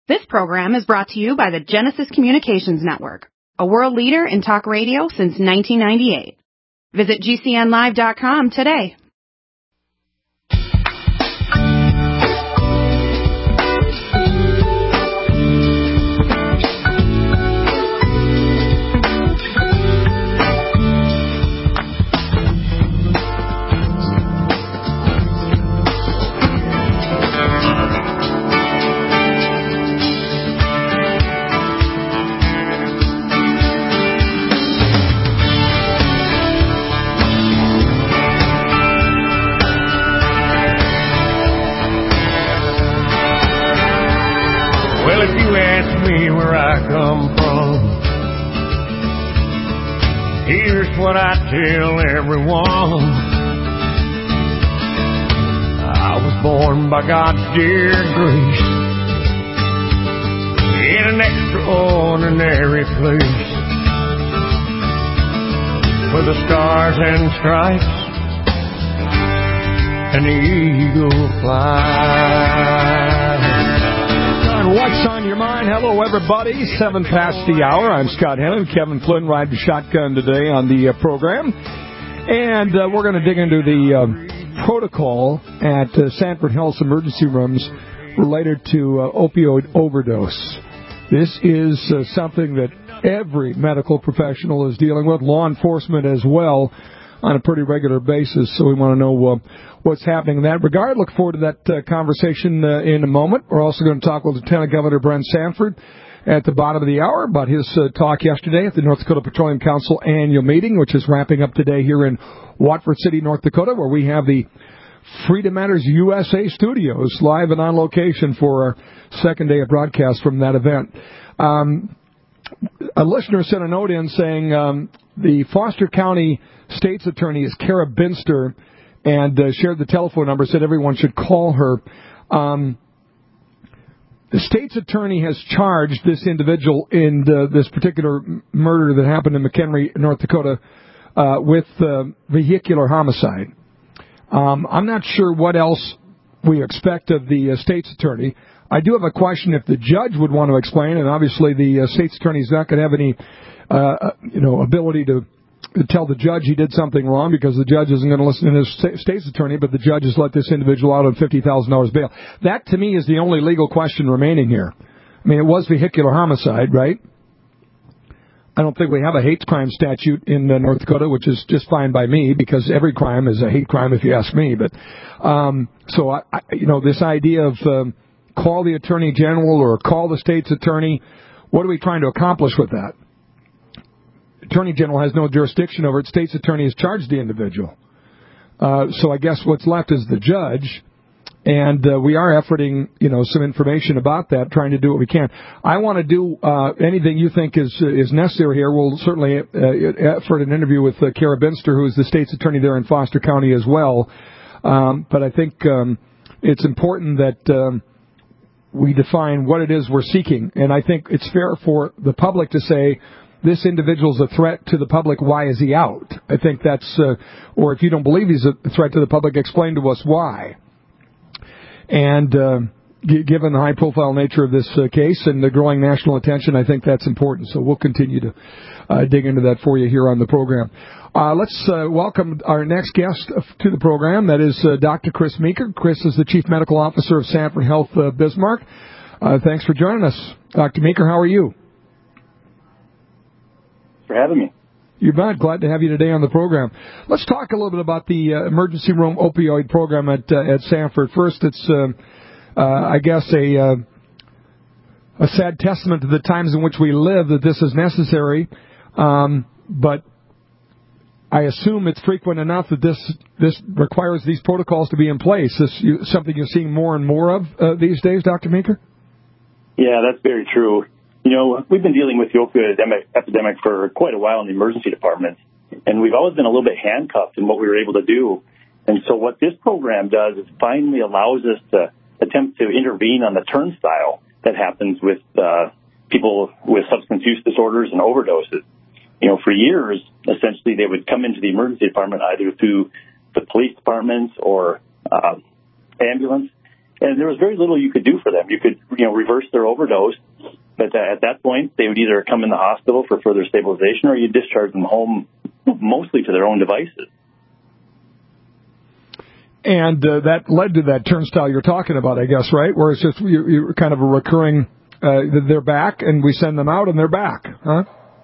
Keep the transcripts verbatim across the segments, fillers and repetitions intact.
This program is brought to you by the Genesis Communications Network, a world leader in talk radio since nineteen ninety-eight. Visit G C N live dot com today. What I tell everyone, I was born by God's dear grace in an extraordinary place where the stars and stripes and the eagle fly. What's on your mind? Hello, everybody. Seven past the hour. I'm Scott Hennon. Kevin Flynn riding shotgun today on the uh, program. And uh, we're going to dig into the uh, protocol at uh, Sanford Health's emergency rooms related to uh, opioid overdose. This is uh, something that every medical professional is dealing with, law enforcement as well, on a pretty regular basis. So we want to know uh, what's happening in that regard. Look forward to that uh, conversation uh, in a moment. We're also going to talk with Lieutenant Governor Brent Sanford at the bottom of the hour about his uh, talk yesterday at the North Dakota Petroleum Council annual meeting, which is wrapping up today here in Watford City, North Dakota, where we have the Freedom Matters U S A studios live and on location for our second day of broadcast from that event. Um, a listener sent a note in saying um, the Foster County State's Attorney is Kara Binster, and uh, shared the telephone number, said everyone should call her. Um, the state's attorney has charged this individual in the, this particular murder that happened in McHenry, North Dakota, uh, with uh, vehicular homicide. Um, I'm not sure what else we expect of the uh, state's attorney. I do have a question if the judge would want to explain, and obviously the uh, state's attorney is not going to have any uh, you know, ability to tell the judge he did something wrong because the judge isn't going to listen to his state's attorney, but the judge has let this individual out on fifty thousand dollars bail. That, to me, is the only legal question remaining here. I mean, it was vehicular homicide, right? I don't think we have a hate crime statute in uh, North Dakota, which is just fine by me because every crime is a hate crime if you ask me. But um, so, I, I, you know, this idea of um, call the attorney general or call the state's attorney, what are we trying to accomplish with that? Attorney General has no jurisdiction over it. State's attorney has charged the individual. Uh, so I guess what's left is the judge, and uh, we are efforting, you know, some information about that, trying to do what we can. I want to do uh, anything you think is is necessary here. We'll certainly uh, effort an interview with uh, Kara Binster, who is the state's attorney there in Foster County as well. Um, but I think um, it's important that um, we define what it is we're seeking, and I think it's fair for the public to say, this individual's a threat to the public, why is he out? I think that's, uh, or if you don't believe he's a threat to the public, explain to us why. And uh, g- given the high-profile nature of this uh, case and the growing national attention, I think that's important. So we'll continue to uh, dig into that for you here on the program. Uh, let's uh, welcome our next guest to the program. That is uh, Doctor Chris Meeker. Chris is the Chief Medical Officer of Sanford Health uh, Bismarck. Uh, thanks for joining us. Doctor Meeker, how are you? For having me. You bet. Glad to have you today on the program. Let's talk a little bit about the uh, emergency room opioid program at uh, at Sanford. First, it's, uh, uh, I guess, a uh, a sad testament to the times in which we live that this is necessary. Um, but I assume it's frequent enough that this this requires these protocols to be in place. This you, something you're seeing more and more of uh, these days, Doctor Meeker? Yeah, that's very true. You know, we've been dealing with the opioid epidemic for quite a while in the emergency department, and we've always been a little bit handcuffed in what we were able to do. And so what this program does is finally allows us to attempt to intervene on the turnstile that happens with uh, people with substance use disorders and overdoses. You know, for years, essentially, they would come into the emergency department either through the police departments or uh, ambulance, And there was very little you could do for them. You could, you know, reverse their overdose, but uh, at that point, they would either come in the hospital for further stabilization or you discharge them home, mostly to their own devices. And uh, that led to that turnstile you're talking about, I guess, right? Where it's just you, you're kind of a recurring, uh, they're back, and we send them out, and they're back, huh?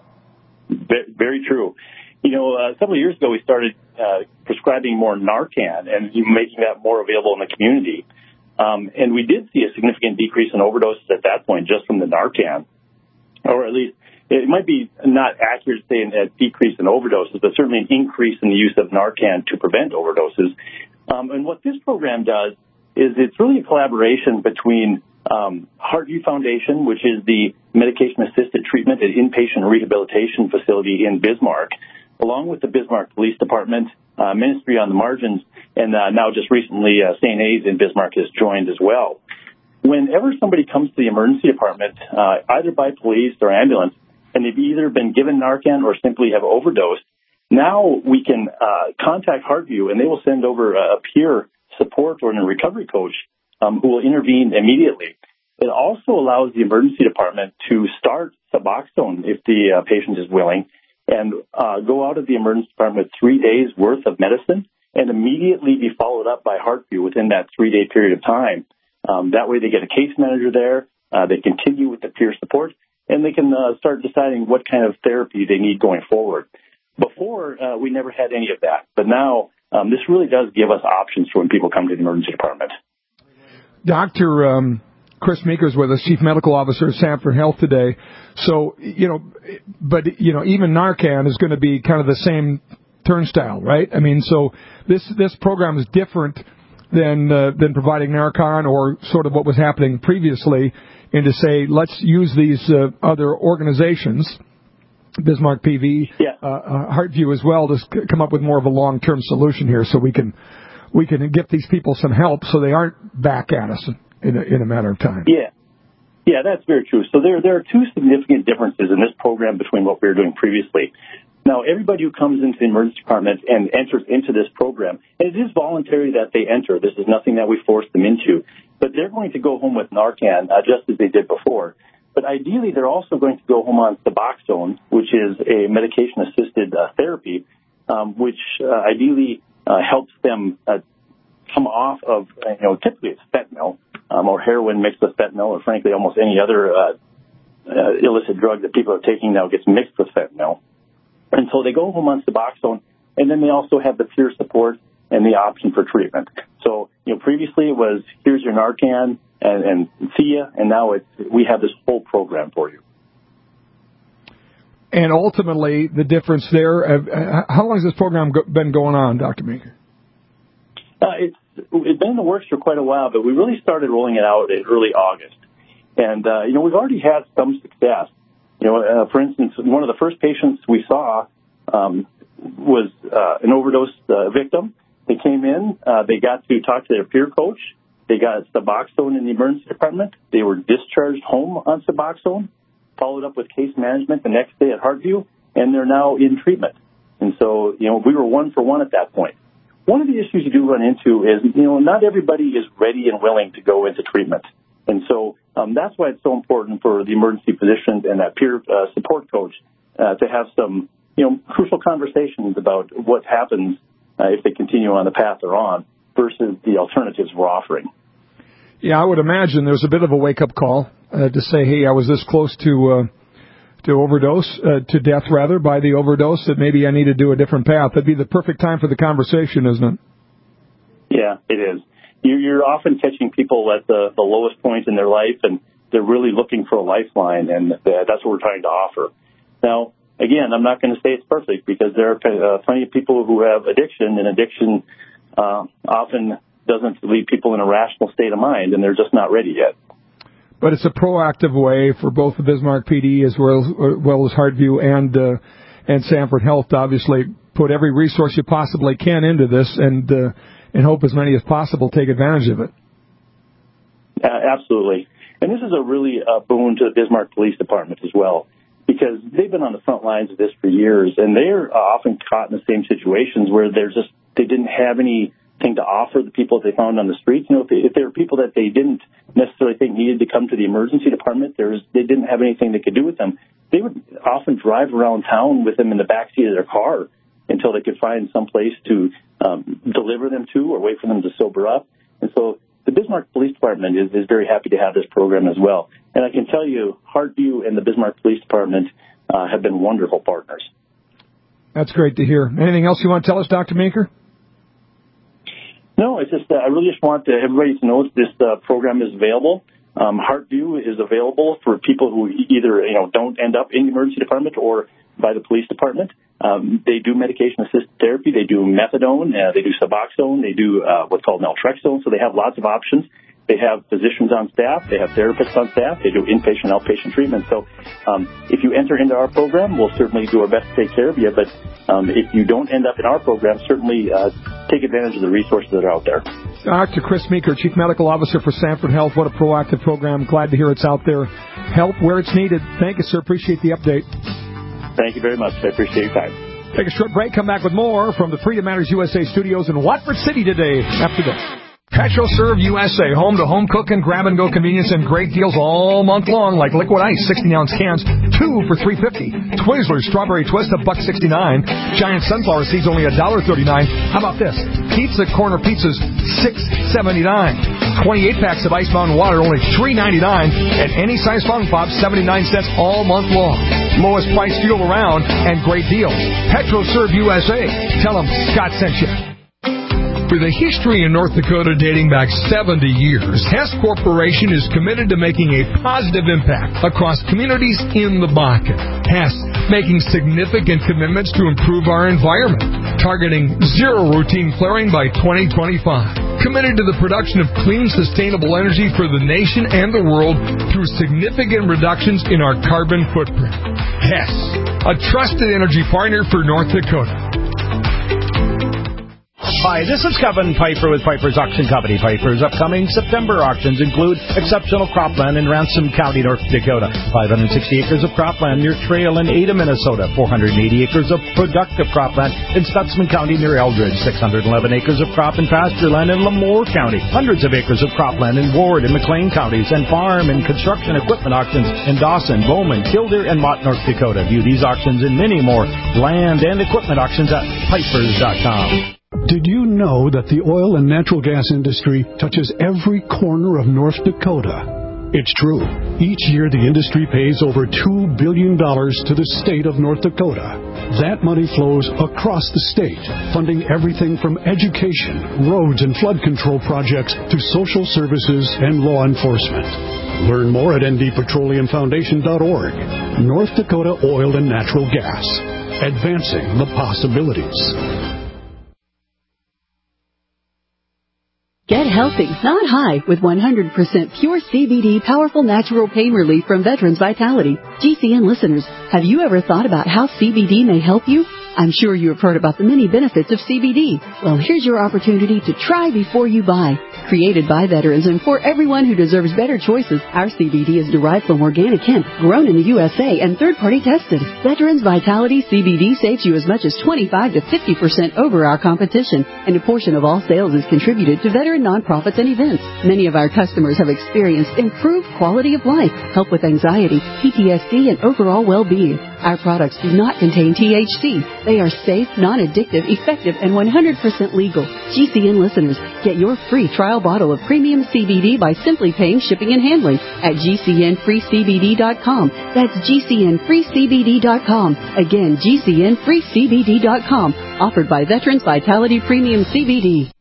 Very true. You know, uh, several years ago, we started uh, prescribing more Narcan and making that more available in the community. Um, and we did see a significant decrease in overdoses at that point just from the Narcan. Or at least, it might be not accurate to say a decrease in overdoses, but certainly an increase in the use of Narcan to prevent overdoses. Um, and what this program does is it's really a collaboration between um, Heartview Foundation, which is the medication-assisted treatment and inpatient rehabilitation facility in Bismarck, along with the Bismarck Police Department, uh, Ministry on the Margins, and uh, now just recently uh, Saint A's in Bismarck has joined as well. Whenever somebody comes to the emergency department, uh, either by police or ambulance, and they've either been given Narcan or simply have overdosed, now we can uh, contact Heartview, and they will send over a peer support or a recovery coach um, who will intervene immediately. It also allows the emergency department to start Suboxone if the uh, patient is willing, and uh, go out of the emergency department with three days' worth of medicine and immediately be followed up by Heartview within that three-day period of time. Um, that way they get a case manager there, uh, they continue with the peer support, and they can uh, start deciding what kind of therapy they need going forward. Before, uh, we never had any of that, but now um, this really does give us options for when people come to the emergency department. Doctor Um, Chris Meeker's with us, Chief Medical Officer at Sanford Health today. So, you know, but, you know, even Narcan is going to be kind of the same turnstile, right? I mean, so this this program is different than uh, than providing Narcan or sort of what was happening previously, and to say, let's use these uh, other organizations, Bismarck P V, yeah. uh, uh, Heartview as well, to c- come up with more of a long-term solution here, so we can we can get these people some help so they aren't back at us in a, in a matter of time. Yeah, yeah, that's very true. So there there are two significant differences in this program between what we were doing previously. Now, everybody who comes into the emergency department and enters into this program, and it is voluntary that they enter. This is nothing that we force them into, but they're going to go home with Narcan uh, just as they did before. But ideally, they're also going to go home on Suboxone, which is a medication-assisted uh, therapy, um, which uh, ideally uh, helps them uh, come off of, you know, typically it's fentanyl um, or heroin mixed with fentanyl, or frankly almost any other uh, uh, illicit drug that people are taking now gets mixed with fentanyl. And so they go home on Suboxone, and then they also have the peer support and the option for treatment. So, you know, previously it was, here's your Narcan, and, and see ya, and now it's, we have this whole program for you. And ultimately, the difference there, uh, how long has this program go, been going on, Doctor Meeker? Uh, it's, it's been in the works for quite a while, but we really started rolling it out in early August. And, uh, you know, we've already had some success. You know, uh, for instance, one of the first patients we saw um, was uh, an overdose uh, victim. They came in, uh, they got to talk to their peer coach. They got Suboxone in the emergency department. They were discharged home on Suboxone, followed up with case management the next day at Heartview, and they're now in treatment. And so, you know, we were one for one at that point. One of the issues you do run into is, you know, not everybody is ready and willing to go into treatment. And so um, that's why it's so important for the emergency physicians and that peer uh, support coach uh, to have some, you know, crucial conversations about what happens uh, if they continue on the path they're on versus the alternatives we're offering. Yeah, I would imagine there's a bit of a wake-up call uh, to say, hey, I was this close to uh, to overdose, uh, to death rather, by the overdose, that maybe I need to do a different path. That'd be the perfect time for the conversation, isn't it? Yeah, it is. You're often catching people at the, the lowest point in their life, and they're really looking for a lifeline, and that's what we're trying to offer. Now, again, I'm not going to say it's perfect, because there are uh, plenty of people who have addiction, and addiction uh, often doesn't leave people in a rational state of mind, and they're just not ready yet. But it's a proactive way for both the Bismarck P D as well as, well as Heartview and uh, and Sanford Health to obviously put every resource you possibly can into this, and uh, and hope as many as possible take advantage of it. Uh, absolutely. And this is a really uh, boon to the Bismarck Police Department as well, because they've been on the front lines of this for years, and they're uh, often caught in the same situations where they're just, they didn't have any thing to offer the people that they found on the streets. You know, if, they, if there were people that they didn't necessarily think needed to come to the emergency department, there was, they didn't have anything they could do with them, they would often drive around town with them in the backseat of their car until they could find some place to um, deliver them to or wait for them to sober up. And so the Bismarck Police Department is, is very happy to have this program as well. And I can tell you, Heartview and the Bismarck Police Department uh, have been wonderful partners. That's great to hear. Anything else you want to tell us, Doctor Meeker? No, it's just uh, I really just want to, everybody to know that this uh, program is available. Um, Heartview is available for people who either you know don't end up in the emergency department or by the police department. Um, they do medication-assisted therapy. They do methadone. Uh, they do Suboxone. They do uh, what's called naltrexone. So they have lots of options. They have physicians on staff. They have therapists on staff. They do inpatient, outpatient treatment. So um, if you enter into our program, we'll certainly do our best to take care of you. But um, if you don't end up in our program, certainly uh, take advantage of the resources that are out there. Doctor Chris Meeker, Chief Medical Officer for Sanford Health. What a proactive program. Glad to hear it's out there. Help where it's needed. Thank you, sir. Appreciate the update. Thank you very much. I appreciate your time. Take a short break. Come back with more from the Freedom Matters U S A studios in Watford City today after this. PetroServe U S A, home-to-home cooking, grab-and-go convenience, and great deals all month long, like Liquid Ice, sixteen-ounce cans, two for three dollars and fifty cents. Twizzlers Strawberry Twist, a buck sixty-nine. Giant Sunflower Seeds, only one dollar and thirty-nine cents. How about this? Pizza Corner Pizzas, six seventy-nine. twenty-eight packs of Ice Mountain Water, only three ninety-nine. And any size Fun Pop, seventy-nine cents all month long. Lowest price fuel around, and great deals. PetroServe U S A. Tell them Scott sent you. With a history in North Dakota dating back seventy years, Hess Corporation is committed to making a positive impact across communities in the Bakken. Hess making significant commitments to improve our environment, targeting zero routine flaring by twenty twenty-five. Committed to the production of clean, sustainable energy for the nation and the world through significant reductions in our carbon footprint. Hess, a trusted energy partner for North Dakota. Hi, this is Kevin Piper with Piper's Auction Company. Piper's upcoming September auctions include exceptional cropland in Ransom County, North Dakota, five hundred sixty acres of cropland near Trail in Ada, Minnesota, four hundred eighty acres of productive cropland in Stutzman County near Eldridge, six hundred eleven acres of crop and pasture land in Lemoore County, hundreds of acres of cropland in Ward and McLean counties, and farm and construction equipment auctions in Dawson, Bowman, Killdeer, and Mott, North Dakota. View these auctions and many more land and equipment auctions at pipers dot com. Did you know that the oil and natural gas industry touches every corner of North Dakota? It's true. Each year, the industry pays over two billion dollars to the state of North Dakota. That money flows across the state, funding everything from education, roads and flood control projects to social services and law enforcement. Learn more at N D Petroleum Foundation dot org. North Dakota Oil and Natural Gas. Advancing the possibilities. Get healthy, not high, with one hundred percent pure C B D powerful natural pain relief from Veterans Vitality. G C N listeners, have you ever thought about how C B D may help you? I'm sure you have heard about the many benefits of C B D. Well, here's your opportunity to try before you buy. Created by veterans and for everyone who deserves better choices, our C B D is derived from organic hemp, grown in the U S A, and third-party tested. Veterans Vitality C B D saves you as much as twenty-five to fifty percent over our competition, and a portion of all sales is contributed to veteran nonprofits and events. Many of our customers have experienced improved quality of life, help with anxiety, P T S D, and overall well-being. Our products do not contain T H C. They are safe, non-addictive, effective, and one hundred percent legal. G C N listeners, get your free trial bottle of premium C B D by simply paying shipping and handling at G C N free C B D dot com. That's G C N free C B D dot com. Again, G C N free C B D dot com. Offered by Veterans Vitality Premium C B D.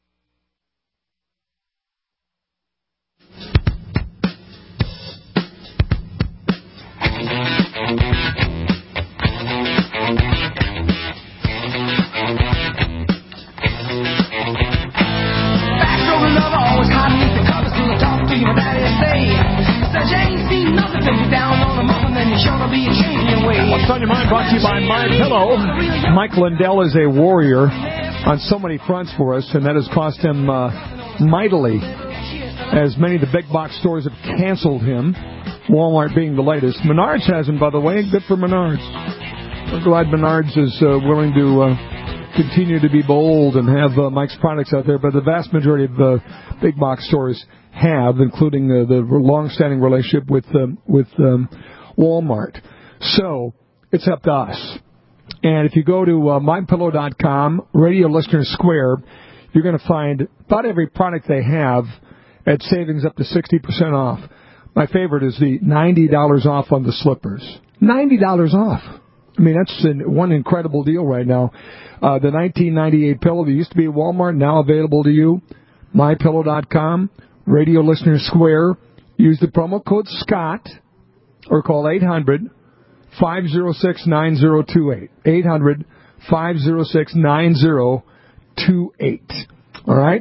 What's on your mind? Brought to you by My Pillow. Mike Lindell is a warrior on so many fronts for us, and that has cost him uh, mightily, as many of the big box stores have canceled him. Walmart being the latest. Menards hasn't, by the way. Good for Menards. We're glad Menards is uh, willing to uh, continue to be bold and have uh, Mike's products out there, but the vast majority of uh, big box stores have, including uh, the long-standing relationship with um, with um, Walmart. So it's up to us. And if you go to uh, my pillow dot com, Radio Listener Square, you're going to find about every product they have at savings up to sixty percent off. My favorite is the ninety dollars off on the slippers. ninety dollars off. I mean, that's an, one incredible deal right now. Uh, the nineteen ninety-eight pillow that used to be at Walmart, now available to you. my pillow dot com, Radio Listener Square. Use the promo code SCOTT or call eight hundred, five oh six, nine oh two eight. eight hundred, five oh six, nine oh two eight. All right?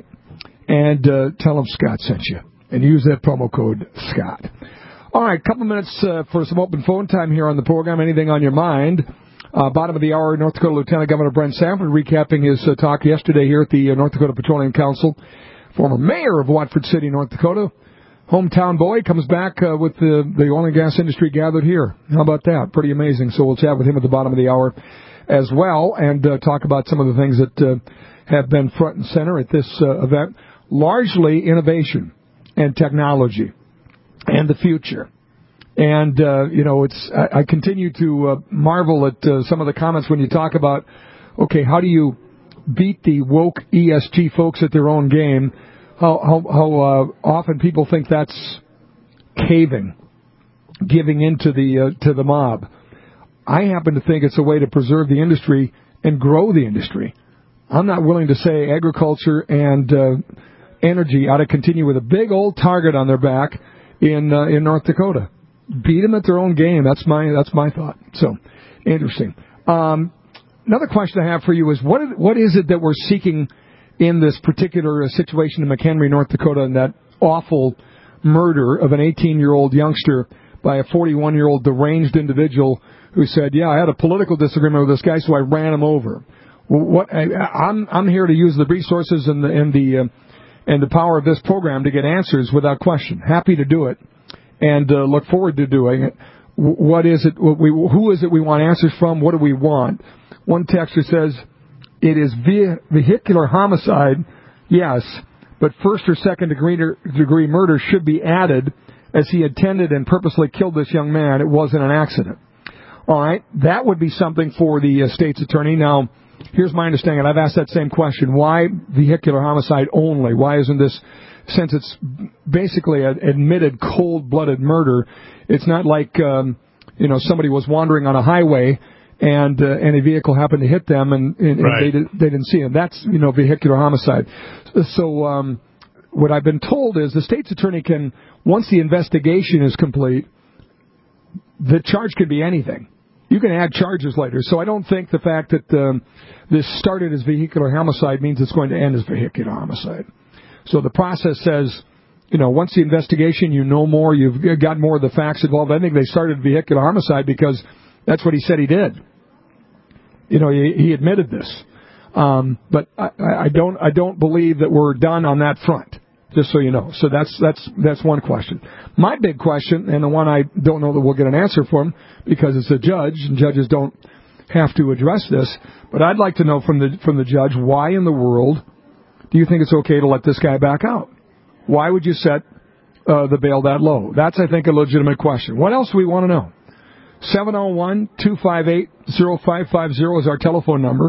And uh, tell them Scott sent you. And use that promo code Scott. All right, a couple minutes uh, for some open phone time here on the program. Anything on your mind? Uh, bottom of the hour, North Dakota Lieutenant Governor Brent Sanford recapping his uh, talk yesterday here at the uh, North Dakota Petroleum Council. Former mayor of Watford City, North Dakota. Hometown boy comes back uh, with the, the oil and gas industry gathered here. How about that? Pretty amazing. So we'll chat with him at the bottom of the hour as well and uh, talk about some of the things that uh, have been front and center at this uh, event. Largely innovation and technology and the future. And, uh, you know, it's I, I continue to uh, marvel at uh, some of the comments when you talk about, okay, how do you beat the woke E S G folks at their own game? How, how, how uh, often people think that's caving, giving in to the, uh, to the mob. I happen to think it's a way to preserve the industry and grow the industry. I'm not willing to say agriculture and uh, energy ought to continue with a big old target on their back in uh, in North Dakota. Beat them at their own game. That's my that's my thought. So, interesting. Um, another question I have for you is, what is, what is it that we're seeking in this particular situation in McHenry, North Dakota, and that awful murder of an eighteen-year-old youngster by a forty-one-year-old deranged individual who said, yeah, I had a political disagreement with this guy, so I ran him over. What I, I'm I'm here to use the resources and the and the uh, and the power of this program to get answers without question. Happy to do it, and uh, look forward to doing it. What is it? What we, who is it we want answers from? What do we want? One texter says it is ve- vehicular homicide. Yes, but first or second degree degree murder should be added, as he intended and purposely killed this young man. It wasn't an accident. All right, that would be something for the uh, state's attorney. Now, here's my understanding. I've asked that same question. Why vehicular homicide only? Why isn't this, since it's basically an admitted cold-blooded murder, it's not like, um, you know, somebody was wandering on a highway and uh, and a vehicle happened to hit them and, and, right. and they, did, they didn't see him. That's, you know, vehicular homicide. So um, what I've been told is the state's attorney can, once the investigation is complete, the charge could be anything. You can add charges later. So I don't think the fact that um, this started as vehicular homicide means it's going to end as vehicular homicide. So the process says, you know, once the investigation, you know more, you've got more of the facts involved. I think they started vehicular homicide because that's what he said he did. You know, he, he admitted this. Um, but I, I don't I don't believe that we're done on that front. Just so you know. So that's that's that's one question. My big question, and the one I don't know that we'll get an answer from because it's a judge, and judges don't have to address this, but I'd like to know from the from the judge, why in the world do you think it's okay to let this guy back out? Why would you set uh, the bail that low? That's, I think, a legitimate question. What else do we want to know? seven oh one, two five eight, oh five five oh is our telephone number.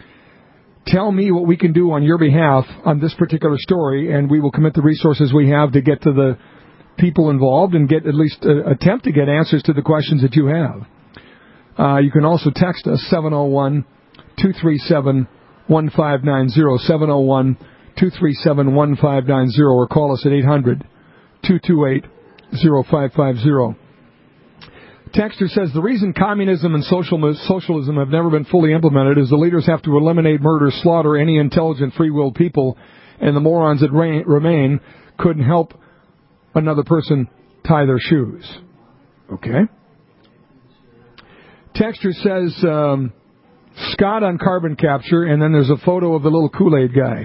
Tell me what we can do on your behalf on this particular story, and we will commit the resources we have to get to the people involved and get at least uh, attempt to get answers to the questions that you have. Uh, you can also text us, seven oh one, two three seven, one five nine oh, seven oh one, two three seven, one five nine oh, or call us at eight hundred, two two eight, oh five five oh. Texter says the reason communism and social, socialism have never been fully implemented is the leaders have to eliminate, murder, slaughter any intelligent, free-willed people, and the morons that re- remain couldn't help another person tie their shoes. Okay. Texter says um, Scott on carbon capture, and then there's a photo of the little Kool-Aid guy.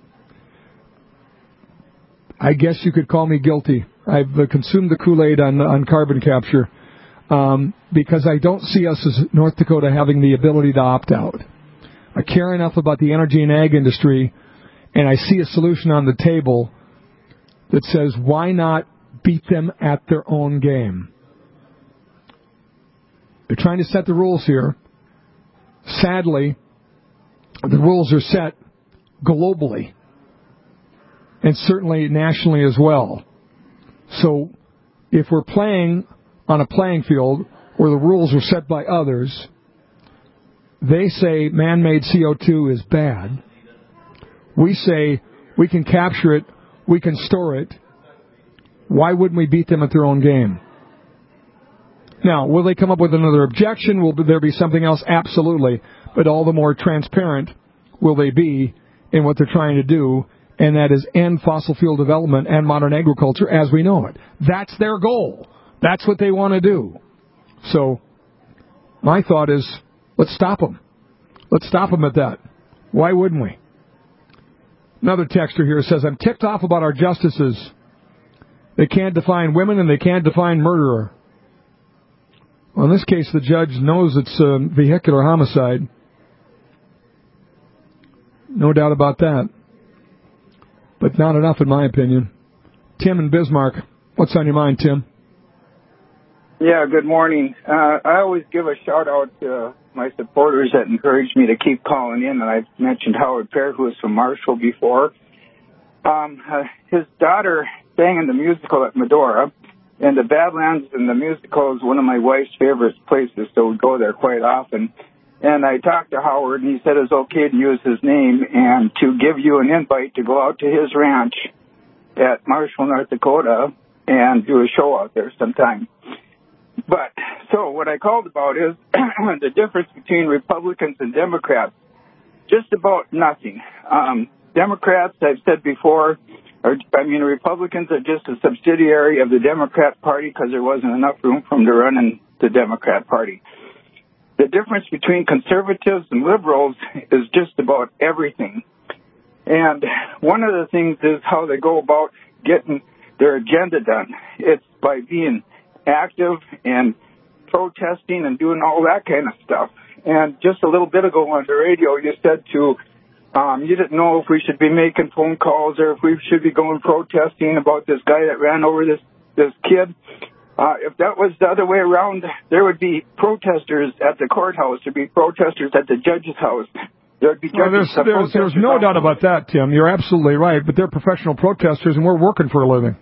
I guess you could call me guilty. I've uh, consumed the Kool-Aid on on carbon capture. Um, because I don't see us as North Dakota having the ability to opt out. I care enough about the energy and ag industry, and I see a solution on the table that says, why not beat them at their own game? They're trying to set the rules here. Sadly, the rules are set globally and certainly nationally as well. So if we're playing on a playing field where the rules are set by others, they say man-made C O two is bad. We say we can capture it, we can store it. Why wouldn't we beat them at their own game? Now, will they come up with another objection? Will there be something else? Absolutely. But all the more transparent will they be in what they're trying to do, and that is end fossil fuel development and modern agriculture as we know it. That's their goal. That's what they want to do. So my thought is, let's stop them. Let's stop them at that. Why wouldn't we? Another texter here says, I'm ticked off about our justices. They can't define women and they can't define murderer. Well, in this case, the judge knows it's uh, vehicular homicide. No doubt about that. But not enough, in my opinion. Tim in Bismarck. What's on your mind, Tim? Yeah, good morning. Uh, I always give a shout-out to my supporters that encourage me to keep calling in, and I've mentioned Howard Pear, who was from Marshall before. Um, uh, his daughter sang in the musical at Medora, and the Badlands and the musical is one of my wife's favorite places, so we go there quite often. And I talked to Howard, and he said it's okay to use his name and to give you an invite to go out to his ranch at Marshall, North Dakota, and do a show out there sometime. But, so what I called about is the difference between Republicans and Democrats. Just about nothing. Um, Democrats, I've said before, are, I mean, Republicans are just a subsidiary of the Democrat Party because there wasn't enough room for them to run in the Democrat Party. The difference between conservatives and liberals is just about everything. And one of the things is how they go about getting their agenda done. It's by being active and protesting and doing all that kind of stuff. And just a little bit ago on the radio, you said to, um, you didn't know if we should be making phone calls or if we should be going protesting about this guy that ran over this, this kid. Uh, if that was the other way around, there would be protesters at the courthouse. There'd be protesters at the judge's house. There'd be well, there's, there's, there's no doubt about that, Tim. You're absolutely right. But they're professional protesters, and we're working for a living.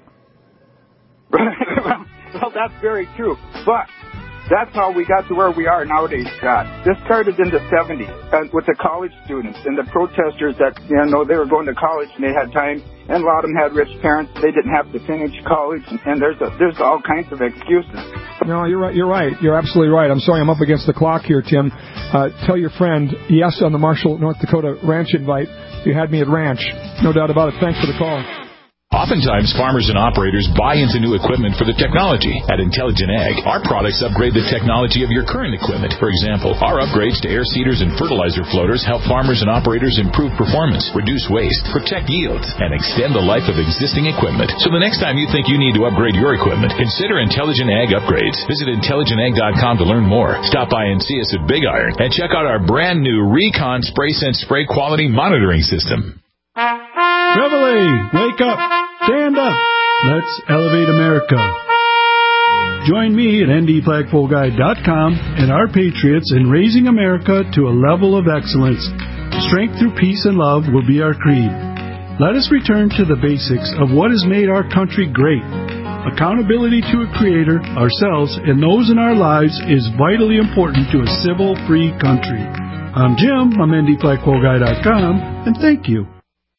Well, that's very true. But that's how we got to where we are nowadays, Scott. This started in the seventies uh, with the college students and the protesters that, you know, they were going to college and they had time, and a lot of them had rich parents. They didn't have to finish college, and, and there's a, there's all kinds of excuses. No, you're right. You're right. You're absolutely right. I'm sorry I'm up against the clock here, Tim. Uh, tell your friend, yes, on the Marshall, North Dakota ranch invite. You had me at ranch. No doubt about it. Thanks for the call. Oftentimes, farmers and operators buy into new equipment for the technology. At Intelligent Ag, our products upgrade the technology of your current equipment. For example, our upgrades to air seeders and fertilizer floaters help farmers and operators improve performance, reduce waste, protect yields, and extend the life of existing equipment. So the next time you think you need to upgrade your equipment, consider Intelligent Ag upgrades. Visit intelligent ag dot com to learn more. Stop by and see us at Big Iron and check out our brand new Recon Spray Sense Spray Quality Monitoring System. Reveille, wake up, stand up. Let's elevate America. Join me at N D flagpole guide dot com and our patriots in raising America to a level of excellence. Strength through peace and love will be our creed. Let us return to the basics of what has made our country great. Accountability to a creator, ourselves, and those in our lives is vitally important to a civil, free country. I'm Jim, I'm N D flagpole guide dot com, and thank you.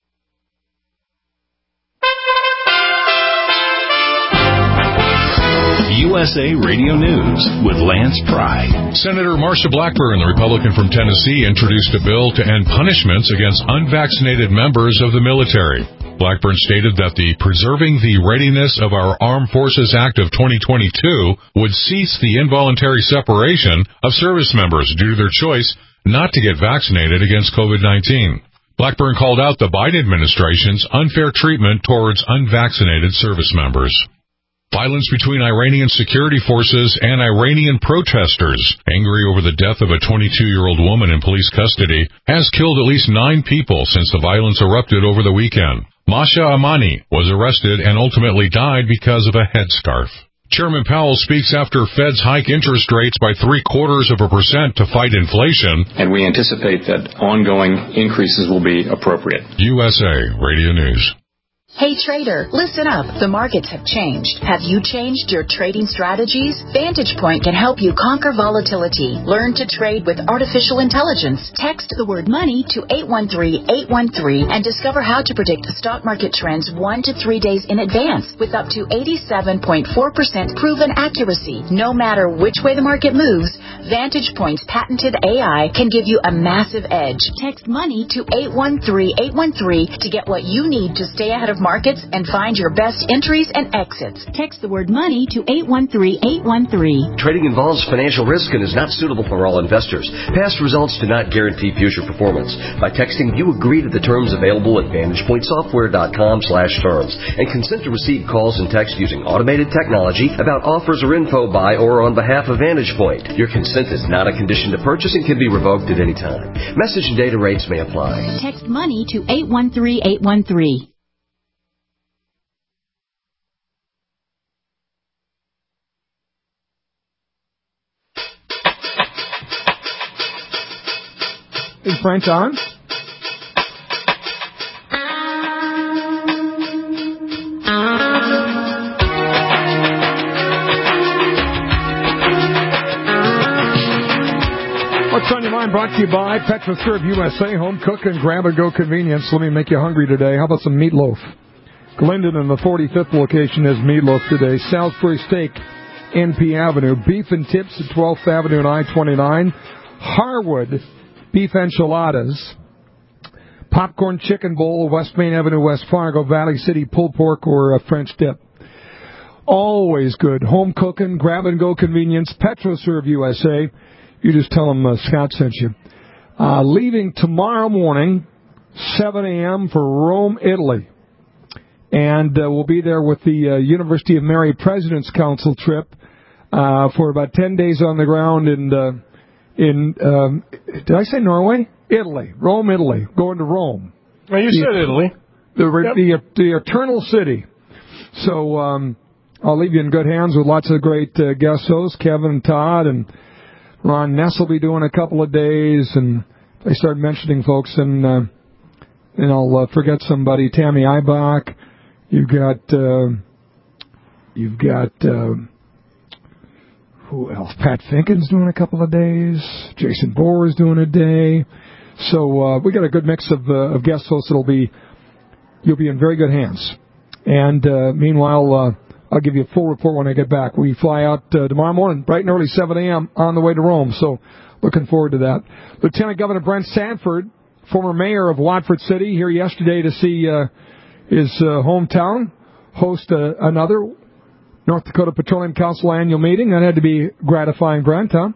U S A Radio News with Lance Pry. Senator Marsha Blackburn, the Republican from Tennessee, introduced a bill to end punishments against unvaccinated members of the military. Blackburn stated that the Preserving the Readiness of Our Armed Forces Act of twenty twenty-two would cease the involuntary separation of service members due to their choice not to get vaccinated against COVID nineteen. Blackburn called out the Biden administration's unfair treatment towards unvaccinated service members. Violence between Iranian security forces and Iranian protesters, angry over the death of a twenty-two-year-old woman in police custody, has killed at least nine people since the violence erupted over the weekend. Masha Amani was arrested and ultimately died because of a headscarf. Chairman Powell speaks after Feds hike interest rates by three-quarters of a percent to fight inflation. And we anticipate that ongoing increases will be appropriate. U S A Radio News. Hey trader, listen up. The markets have changed. Have you changed your trading strategies? Vantage Point can help you conquer volatility. Learn to trade with artificial intelligence. Text the word money to eight one three, eight one three and discover how to predict the stock market trends one to three days in advance with up to eighty-seven point four percent proven accuracy. No matter which way the market moves, Vantage Point's patented A I can give you a massive edge. Text money to eight one three, eight one three to get what you need to stay ahead of markets and find your best entries and exits. Text the word money to eight one three, eight one three. Trading involves financial risk and is not suitable for all investors. Past results do not guarantee future performance. By texting, you agree to the terms available at vantage point software dot com slash terms and consent to receive calls and text using automated technology about offers or info by or on behalf of Vantage Point. Your consent is not a condition to purchase and can be revoked at any time. Message and data rates may apply. Text money to eight one three, eight one three. Is Brent on? What's on your mind? Brought to you by PetroServe U S A, home cook and grab-and-go convenience. Let me make you hungry today. How about some meatloaf? Glendon in the forty-fifth location has meatloaf today. Salisbury Steak, N P Avenue. Beef and Tips at twelfth Avenue and I twenty-nine. Harwood, beef enchiladas. Popcorn Chicken Bowl, West Main Avenue, West Fargo. Valley City pulled pork or a French dip. Always good. Home cooking, grab-and-go convenience. PetroServe U S A. You just tell them uh, Scott sent you. Uh, leaving tomorrow morning, seven a.m. for Rome, Italy. And uh, we'll be there with the uh, University of Mary President's Council trip uh, for about ten days on the ground in, uh, in um, did I say Norway? Italy. Rome, Italy. Going to Rome. Well, you the, said Italy. The, yep. the, the eternal city. So um, I'll leave you in good hands with lots of great uh, guest hosts, Kevin and Todd, and Ron Ness will be doing a couple of days, and if I start mentioning folks, and uh, then I'll uh, forget somebody. Tammy Eibach, you've got uh, you've got uh, who else? Pat Finken's doing a couple of days. Jason Bohr is doing a day. So uh, we got a good mix of, uh, of guest hosts. It'll be you'll be in very good hands. And uh, meanwhile. Uh, I'll give you a full report when I get back. We fly out uh, tomorrow morning, bright and early, seven a.m., on the way to Rome. So looking forward to that. Lieutenant Governor Brent Sanford, former mayor of Watford City, here yesterday to see uh, his uh, hometown host uh, another North Dakota Petroleum Council annual meeting. That had to be gratifying, Brent, huh?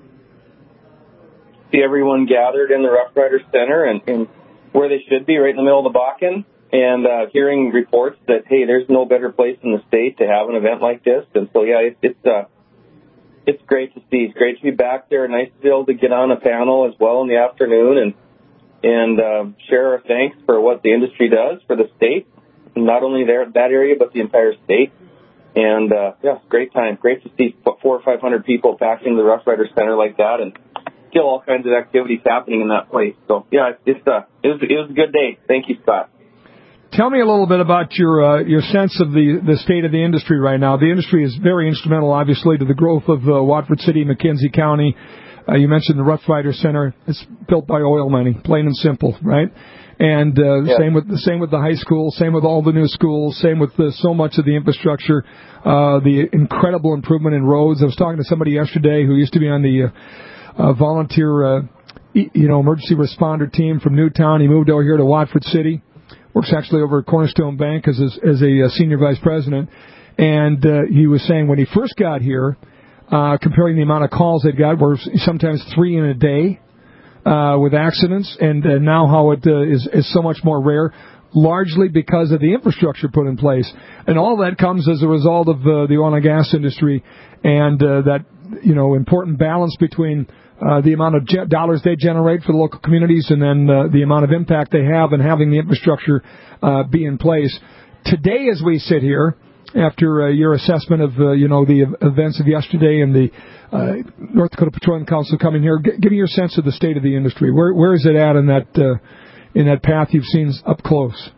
See everyone gathered in the Rough Riders Center and, and where they should be, right in the middle of the Bakken. And uh, hearing reports that, hey, there's no better place in the state to have an event like this. And so, yeah, it, it's uh, it's great to see. It's great to be back there. Nice to be able to get on a panel as well in the afternoon and and uh, share our thanks for what the industry does for the state, not only there that area, but the entire state. And, uh, yeah, great time. Great to see four or five hundred people packing the Rough Riders Center like that and still all kinds of activities happening in that place. So, yeah, it's, uh, it, was, it was a good day. Thank you, Scott. Tell me a little bit about your uh, your sense of the, the state of the industry right now. The industry is very instrumental, obviously, to the growth of uh, Watford City, McKenzie County. Uh, you mentioned the Rough Rider Center. It's built by oil money, plain and simple, right? And uh, yeah. same with the same with the high school, same with all the new schools, same with the, so much of the infrastructure, uh, the incredible improvement in roads. I was talking to somebody yesterday who used to be on the uh, uh, volunteer, uh, you know, emergency responder team from Newtown. He moved over here to Watford City. Works actually over at Cornerstone Bank as a, as a senior vice president. And uh, he was saying when he first got here, uh, comparing the amount of calls they'd got, were sometimes three in a day uh, with accidents, and uh, now how it uh, is, is so much more rare. largely because of the infrastructure put in place. And all that comes as a result of uh, the oil and gas industry and uh, that, you know, important balance between uh, the amount of ge- dollars they generate for the local communities and then uh, the amount of impact they have and having the infrastructure uh, be in place. Today, as we sit here, after uh, your assessment of, uh, you know, the events of yesterday and the uh, North Dakota Petroleum Council coming here, g- give me your sense of the state of the industry. Where Where is it at in that uh, in that path you've seen up close?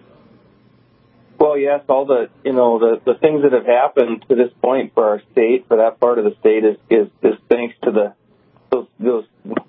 Well, yes, all the, you know, the, the things that have happened to this point for our state, for that part of the state, is, is, is thanks to the those, those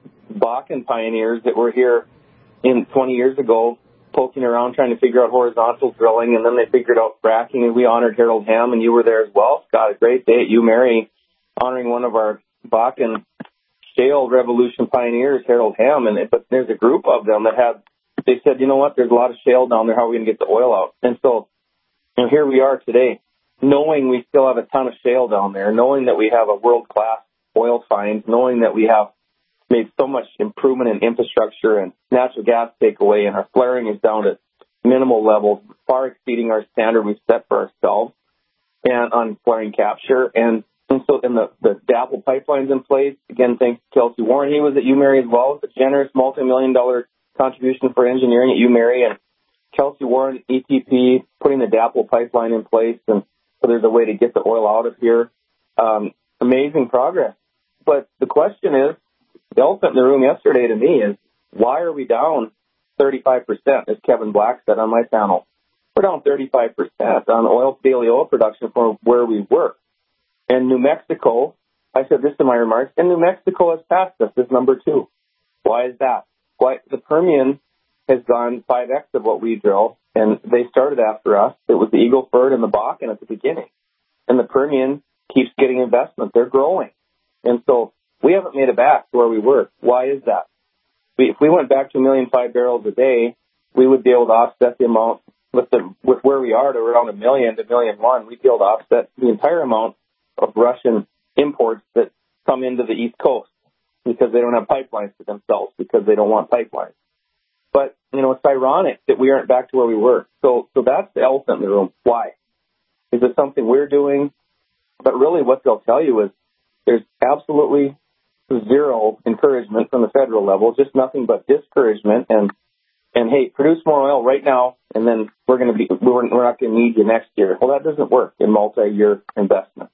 Bakken pioneers that were here in twenty years ago, poking around trying to figure out horizontal drilling, and then they figured out fracking, and we honored Harold Hamm, and you were there as well, Scott. A great day at UMary, honoring one of our Bakken shale revolution pioneers, Harold Hamm. And it, but there's a group of them that had, they said, you know what, there's a lot of shale down there. How are we going to get the oil out? And so, you know, here we are today, knowing we still have a ton of shale down there, knowing that we have a world-class oil find, knowing that we have made so much improvement in infrastructure and natural gas takeaway, and our flaring is down to minimal levels, far exceeding our standard we've set for ourselves and on flaring capture. And, and so then the, the DAPL pipeline's in place. Again, thanks to Kelsey Warren. He was at UMary as well, with a generous multi-million dollar contribution for engineering at UMary, and Kelsey Warren, E T P, putting the DAPL pipeline in place, and so there's a way to get the oil out of here. Um, amazing progress. But the question is, the elephant in the room yesterday to me is, why are we down thirty-five percent, as Kevin Black said on my panel? We're down thirty-five percent on oil, daily oil production from where we were. And New Mexico, I said this in my remarks, and New Mexico has passed us as number two. Why is that? Why the Permian has gone five X of what we drill, and they started after us. It was the Eagle Ford and the Bakken at the beginning. And the Permian keeps getting investment. They're growing. And so we haven't made it back to where we were. Why is that? We, if we went back to a million five barrels a day, we would be able to offset the amount with the with where we are to around a million to million one. We'd be able to offset the entire amount of Russian imports that come into the East Coast because they don't have pipelines for themselves, because they don't want pipelines. But, you know, it's ironic that we aren't back to where we were. So, so that's the elephant in the room. Why? Is it something we're doing? But really what they'll tell you is there's absolutely zero encouragement from the federal level, just nothing but discouragement and, and hey, produce more oil right now, and then we're going to be, we're, we're not going to need you next year. Well, that doesn't work in multi-year investment.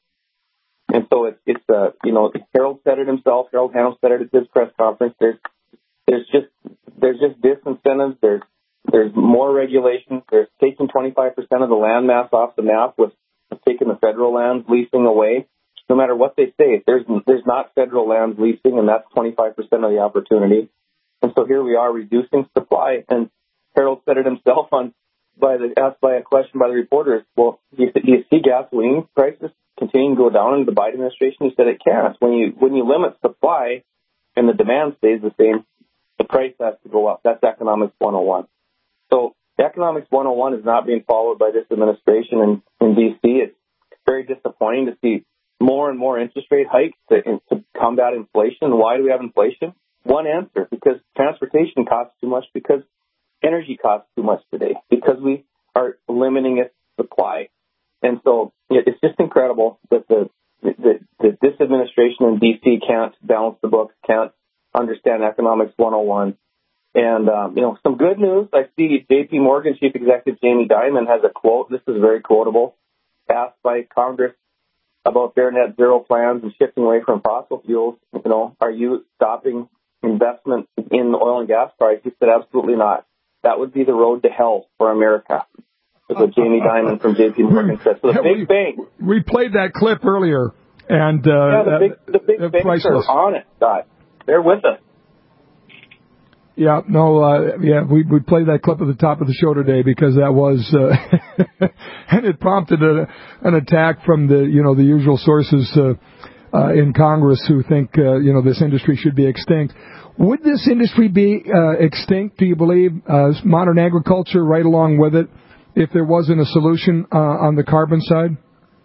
And so it's, it's, uh, you know, Harold said it himself. Harold Hamm said it at his press conference. There's, there's just, there's just disincentives. There's, there's more regulations. There's taking twenty-five percent of the land mass off the map with taking the federal lands, leasing away. No matter what they say, there's, there's not federal lands leasing, and that's twenty-five percent of the opportunity. And so here we are reducing supply. And Harold said it himself on, by the, asked by a question by the reporters. Well, do you, do you see gasoline prices continuing to go down in the Biden administration? He said it can't. When you, when you limit supply and the demand stays the same, the price has to go up. That's Economics one oh one. So Economics one oh one is not being followed by this administration in, in D C. It's very disappointing to see more and more interest rate hikes to, to combat inflation. Why do we have inflation? One answer, because transportation costs too much, because energy costs too much today, because we are limiting its supply. And so it's just incredible that the, that, that this administration in D C can't balance the books, can't understand Economics one oh one. And, um, you know, some good news. I see J P Morgan Chief Executive Jamie Dimon has a quote. This is very quotable. Asked by Congress about their net zero plans and shifting away from fossil fuels. You know, are you stopping investment in the oil and gas price? He said, absolutely not. That would be the road to hell for America. That's what Jamie Dimon from J P Morgan said. So the yeah, big we, banks. We played that clip earlier, and uh, yeah, the big, the big uh, banks priceless. are on it, Scott. They're with us. Yeah, no, uh, yeah, we we played that clip at the top of the show today because that was, uh, and it prompted a, an attack from the, you know, the usual sources uh, uh, in Congress who think, uh, you know, this industry should be extinct. Would this industry be uh, extinct, do you believe, uh, modern agriculture right along with it, if there wasn't a solution uh, on the carbon side?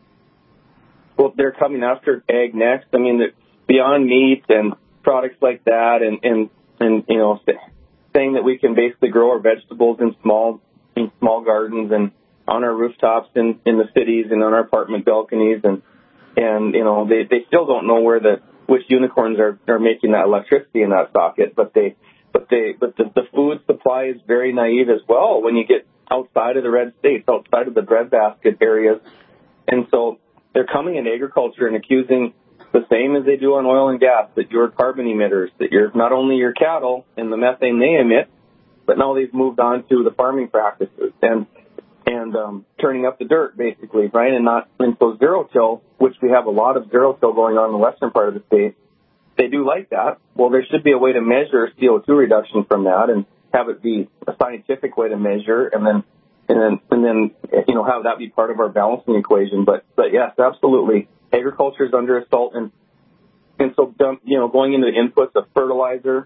Well, they're coming after ag next. I mean, Beyond Meat and products like that, and, and, and you know, saying that we can basically grow our vegetables in small in small gardens and on our rooftops in, in the cities and on our apartment balconies. And, and you know, they, they still don't know where the which unicorns are, are making that electricity in that socket. But they but they but the, the food supply is very naive as well when you get outside of the red states, outside of the breadbasket areas. And so they're coming in agriculture and accusing the same as they do on oil and gas, that you're carbon emitters, that you're not only your cattle and the methane they emit, but now they've moved on to the farming practices and and um, turning up the dirt, basically, right? And not and so zero-till, which we have a lot of zero-till going on in the western part of the state, they do like that. Well, there should be a way to measure C O two reduction from that and have it be a scientific way to measure, and then and then and then you know have that be part of our balancing equation. But but yes, absolutely, agriculture is under assault, and and so you know going into the inputs of fertilizer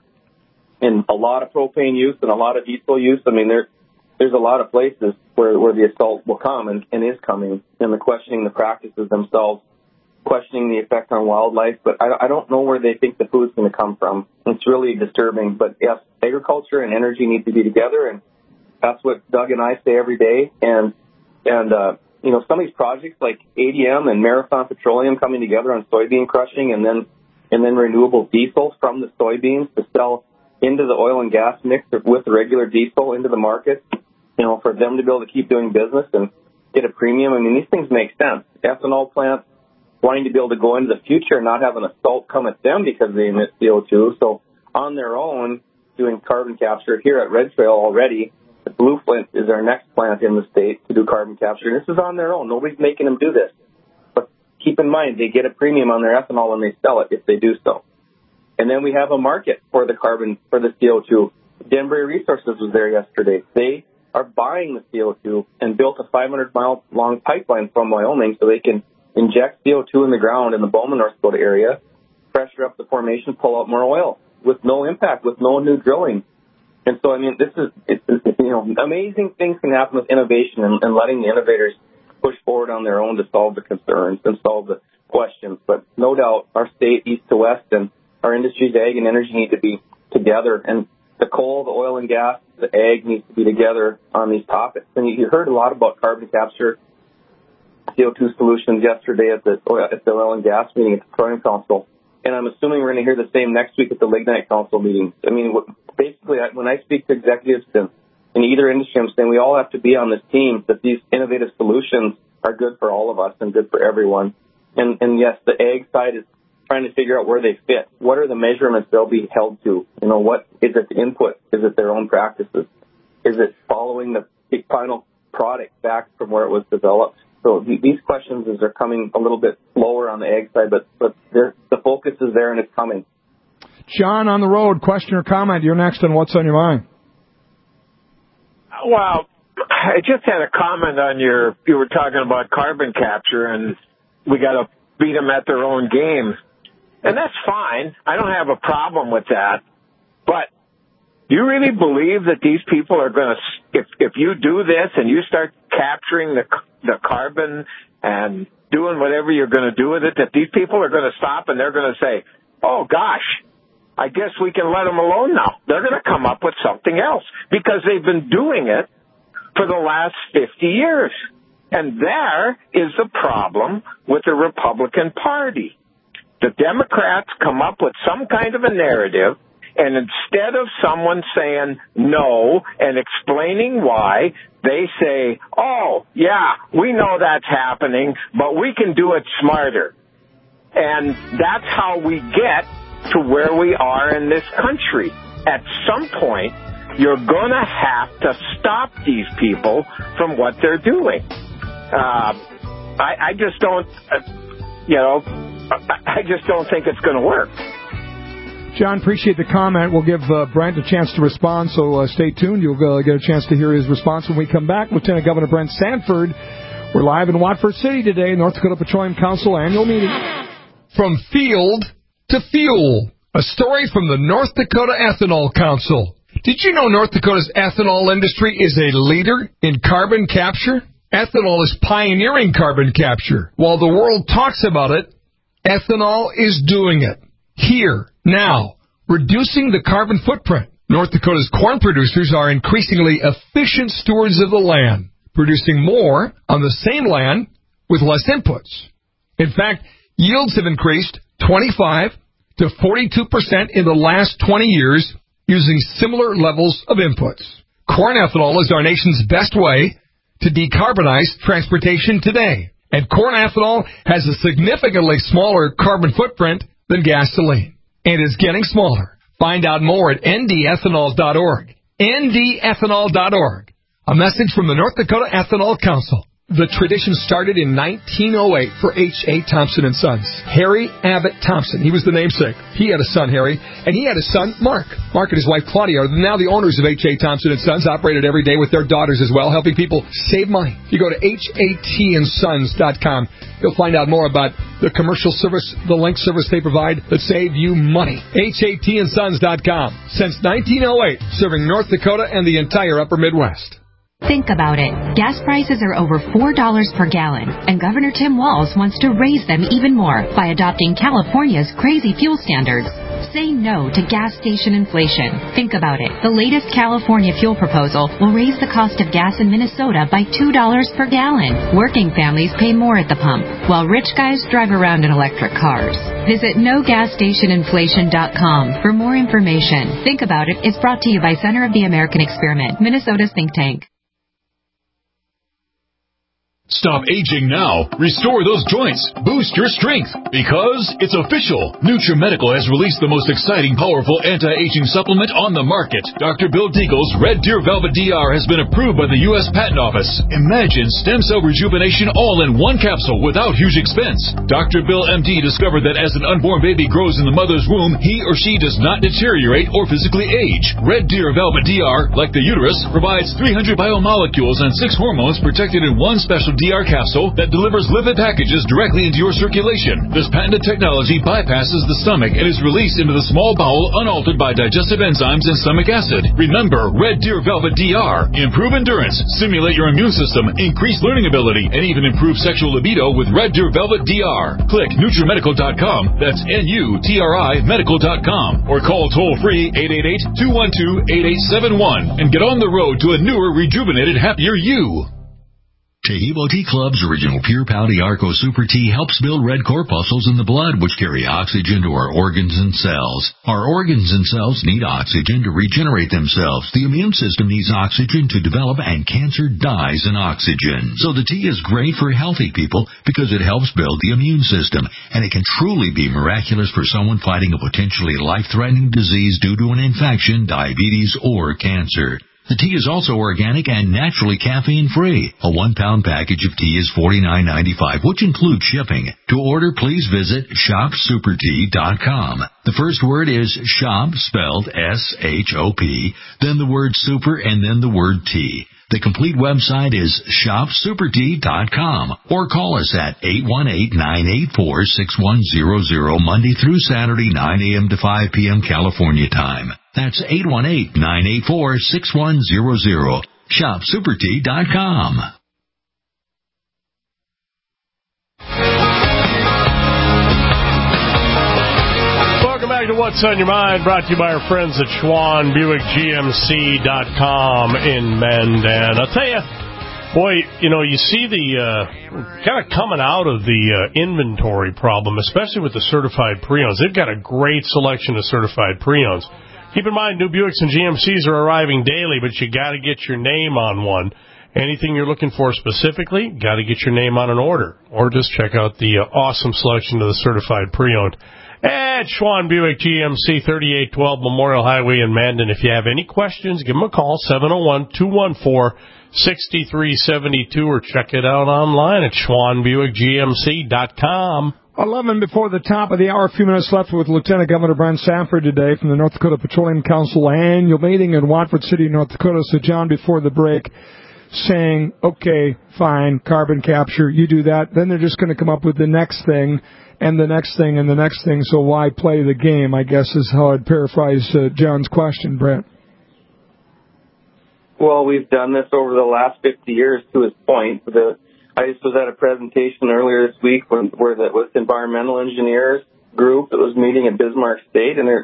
and a lot of propane use and a lot of diesel use. I mean, there there's a lot of places where where the assault will come and, and is coming, and the questioning the practices themselves, questioning the effect on wildlife. But I, I don't know where they think the food's going to come from. It's really disturbing. But yes, agriculture and energy need to be together, and that's what Doug and I say every day. And and uh, you know, some of these projects like A D M and Marathon Petroleum coming together on soybean crushing, and then and then renewable diesel from the soybeans to sell into the oil and gas mix with the regular diesel into the market, you know, for them to be able to keep doing business and get a premium. I mean, these things make sense. Ethanol plants wanting to be able to go into the future and not have an assault come at them because they emit C O two. So on their own, doing carbon capture here at Red Trail already, the Blue Flint is our next plant in the state to do carbon capture. And this is on their own. Nobody's making them do this. But keep in mind, they get a premium on their ethanol when they sell it if they do so. And then we have a market for the carbon, for the C O two. Denbury Resources was there yesterday. They are buying the C O two and built a five hundred mile long pipeline from Wyoming so they can inject C O two in the ground in the Bowman, North Dakota area, pressure up the formation, pull out more oil with no impact, with no new drilling. And so, I mean, this is, it's, it's, you know, amazing things can happen with innovation and, and letting the innovators push forward on their own to solve the concerns and solve the questions. But no doubt our state, east to west, and our industries, ag and energy, need to be together. And the coal, the oil and gas, the ag needs to be together on these topics. And you heard a lot about carbon capture, C O two solutions yesterday at the at the oil and gas meeting at the Petroleum Council. And I'm assuming we're going to hear the same next week at the Lignite Council meeting. I mean, basically, when I speak to executives in, in either industry, I'm saying we all have to be on this team, that these innovative solutions are good for all of us and good for everyone. And, and yes, the ag side is trying to figure out where they fit. What are the measurements they'll be held to? You know, what is it the input? Is it their own practices? Is it following the final product back from where it was developed? So these questions are coming a little bit lower on the ag side, but, but the focus is there and it's coming. John on the road, question or comment? You're next on What's on Your Mind. Well, I just had a comment on your, you were talking about carbon capture and we got to beat them at their own game. And that's fine. I don't have a problem with that. But do you really believe that these people are going to, if if you do this and you start capturing the the carbon and doing whatever you're going to do with it, that these people are going to stop and they're going to say, oh, gosh, I guess we can let them alone now. They're going to come up with something else because they've been doing it for the last fifty years. And there is the problem with the Republican Party. The Democrats come up with some kind of a narrative, and instead of someone saying no and explaining why, they say, oh, yeah, we know that's happening, but we can do it smarter. And that's how we get to where we are in this country. At some point, you're going to have to stop these people from what they're doing. Uh, I, I just don't, uh, you know, I just don't think it's going to work. John, appreciate the comment. We'll give uh, Brent a chance to respond, so uh, stay tuned. You'll uh, get a chance to hear his response when we come back. Lieutenant Governor Brent Sanford. We're live in Watford City today, North Dakota Petroleum Council annual meeting. From field to fuel, a story from the North Dakota Ethanol Council. Did you know North Dakota's ethanol industry is a leader in carbon capture? Ethanol is pioneering carbon capture. While the world talks about it, ethanol is doing it. Here, now, reducing the carbon footprint. North Dakota's corn producers are increasingly efficient stewards of the land, producing more on the same land with less inputs. In fact, yields have increased twenty-five to forty-two percent in the last twenty years using similar levels of inputs. Corn ethanol is our nation's best way to decarbonize transportation today. And corn ethanol has a significantly smaller carbon footprint than gasoline, and is getting smaller. Find out more at N D ethanol dot org. N D ethanol dot org. A message from the North Dakota Ethanol Council. The tradition started in nineteen oh eight for H A. Thompson and Sons. Harry Abbott Thompson, he was the namesake. He had a son, Harry, and he had a son, Mark. Mark and his wife, Claudia, are now the owners of H A. Thompson and Sons, operated every day with their daughters as well, helping people save money. If you go to H A T and sons dot com, you'll find out more about the commercial service, the link service they provide that save you money. H A T and sons dot com. Since nineteen oh eight, serving North Dakota and the entire upper Midwest. Think about it. Gas prices are over four dollars per gallon, and Governor Tim Walz wants to raise them even more by adopting California's crazy fuel standards. Say no to gas station inflation. Think about it. The latest California fuel proposal will raise the cost of gas in Minnesota by two dollars per gallon. Working families pay more at the pump, while rich guys drive around in electric cars. Visit no gas station inflation dot com for more information. Think About It is brought to you by Center of the American Experiment, Minnesota's think tank. Stop aging now. Restore those joints. Boost your strength. Because it's official. NutriMedical has released the most exciting, powerful anti-aging supplement on the market. Doctor Bill Deagle's Red Deer Velvet D R has been approved by the U S Patent Office. Imagine stem cell rejuvenation all in one capsule without huge expense. Doctor Bill M D discovered that as an unborn baby grows in the mother's womb, he or she does not deteriorate or physically age. Red Deer Velvet D R, like the uterus, provides three hundred biomolecules and six hormones protected in one special D R capsule that delivers lipid packages directly into your circulation. This patented technology bypasses the stomach and is released into the small bowel unaltered by digestive enzymes and stomach acid. Remember, Red Deer Velvet D R. Improve endurance, stimulate your immune system, increase learning ability, and even improve sexual libido with Red Deer Velvet D R. Click NutriMedical dot com, that's N U T R I Medical dot com, or call toll-free eight eight eight, two one two, eight eight seven one and get on the road to a newer, rejuvenated, happier you. Taheebo Tea Club's original Pure Pouty Arco Super Tea helps build red corpuscles in the blood, which carry oxygen to our organs and cells. Our organs and cells need oxygen to regenerate themselves. The immune system needs oxygen to develop, and cancer dies in oxygen. So the tea is great for healthy people because it helps build the immune system, and it can truly be miraculous for someone fighting a potentially life-threatening disease due to an infection, diabetes, or cancer. The tea is also organic and naturally caffeine-free. A one-pound package of tea is forty-nine ninety-five, which includes shipping. To order, please visit shop super tea dot com. The first word is shop, spelled S H O P, then the word super, and then the word tea. The complete website is shop super tea dot com, or call us at eight one eight, nine eight four, six one zero zero Monday through Saturday, nine a.m. to five p.m. California time. That's eight one eight, nine eight four, six one zero zero. shop super tea dot com. Welcome back to What's on Your Mind, brought to you by our friends at Schwan Buick G M C dot com in Mandan. I'll tell you, boy, you know, you see the uh, kind of coming out of the uh, inventory problem, especially with the certified pre-owns. They've got a great selection of certified pre-owns. Keep in mind, new Buicks and G M Cs are arriving daily, but you got to get your name on one. Anything you're looking for specifically, got to get your name on an order. Or just check out the uh, awesome selection of the certified pre-owned at Schwan Buick G M C, thirty-eight twelve Memorial Highway in Mandan. If you have any questions, give them a call, seven oh one, two one four, six three seven two, or check it out online at Schwan Buick G M C dot com. eleven before the top of the hour, a few minutes left with Lieutenant Governor Brent Sanford today from the North Dakota Petroleum Council annual meeting in Watford City, North Dakota. So, John, before the break, saying, okay, fine, carbon capture, you do that. Then they're just going to come up with the next thing and the next thing and the next thing. So why play the game, I guess, is how I'd paraphrase uh, John's question, Brent. Well, we've done this over the last fifty years to his point. The I just was at a presentation earlier this week when, where the with environmental engineers group that was meeting at Bismarck State, and they're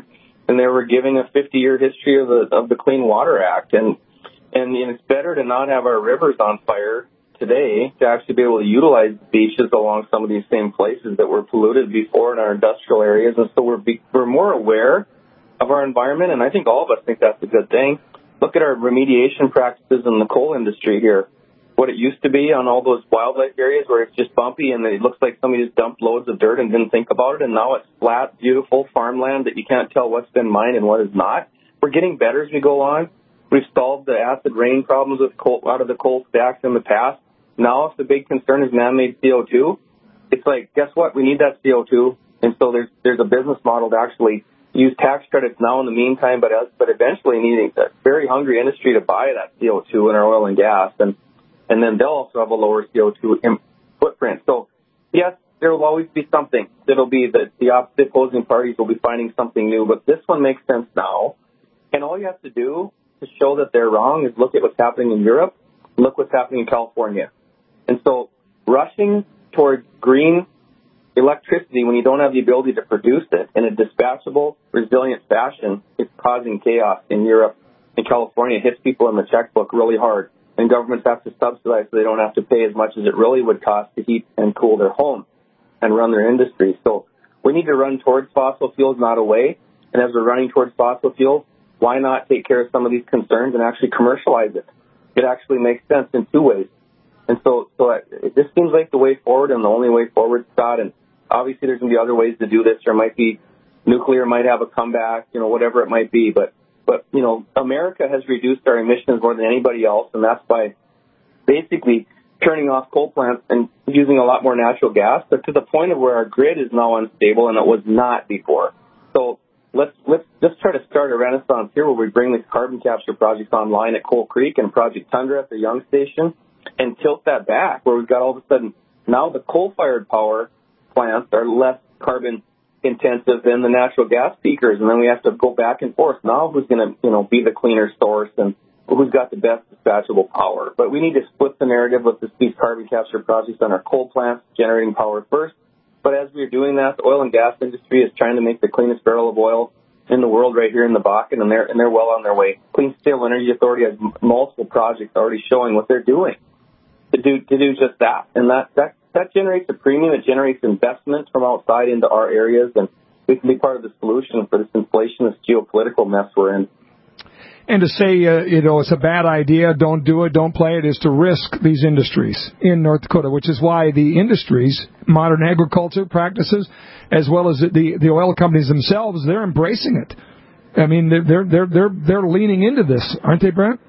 and they were giving a fifty-year history of the of the Clean Water Act. And, and and it's better to not have our rivers on fire today to actually be able to utilize beaches along some of these same places that were polluted before in our industrial areas. And so we're be, we're more aware of our environment, and I think all of us think that's a good thing. Look at our remediation practices in the coal industry here. What it used to be on all those wildlife areas where it's just bumpy and it looks like somebody just dumped loads of dirt and didn't think about it, and now it's flat, beautiful farmland that you can't tell what's been mined and what is not. We're getting better as we go on. We've solved the acid rain problems with coal, out of the coal stacks in the past. Now if the big concern is man-made C O two, it's like, guess what? We need that C O two. And so there's there's a business model to actually use tax credits now in the meantime, but but eventually needing a very hungry industry to buy that C O two in our oil and gas. And And then they'll also have a lower C O two footprint. So, yes, there will always be something. It'll be that the opposite opposing parties will be finding something new. But this one makes sense now. And all you have to do to show that they're wrong is look at what's happening in Europe. Look what's happening in California. And so rushing towards green electricity when you don't have the ability to produce it in a dispatchable, resilient fashion is causing chaos in Europe. In California, it hits people in the checkbook really hard. And governments have to subsidize so they don't have to pay as much as it really would cost to heat and cool their homes and run their industries. So we need to run towards fossil fuels, not away. And as we're running towards fossil fuels, why not take care of some of these concerns and actually commercialize it? It actually makes sense in two ways. And so, so it, this seems like the way forward and the only way forward, Scott. And obviously there's going to be other ways to do this. There might be nuclear might have a comeback, you know, whatever it might be. But But, you know, America has reduced our emissions more than anybody else, and that's by basically turning off coal plants and using a lot more natural gas, but to the point of where our grid is now unstable, and it was not before. So let's let's just try to start a renaissance here where we bring the carbon capture projects online at Coal Creek and Project Tundra at the Young Station and tilt that back where we've got all of a sudden now the coal-fired power plants are less carbon intensive than the natural gas peakers, and then we have to go back and forth. Now who's going to, you know, be the cleaner source and who's got the best dispatchable power? But we need to split the narrative with this, these carbon capture projects on our coal plants generating power first. But as we're doing that, the oil and gas industry is trying to make the cleanest barrel of oil in the world right here in the Bakken, and they're and they're well on their way. Clean Steel Energy Authority has m- multiple projects already showing what they're doing to do to do just that, and that that. That generates a premium. It generates investment from outside into our areas, and we can be part of the solution for this inflation, this geopolitical mess we're in. And to say, uh, you know, it's a bad idea, don't do it, don't play it, is to risk these industries in North Dakota, which is why the industries, modern agriculture practices, as well as the the oil companies themselves, they're embracing it. I mean, they're they're they're they're leaning into this, aren't they, Brent?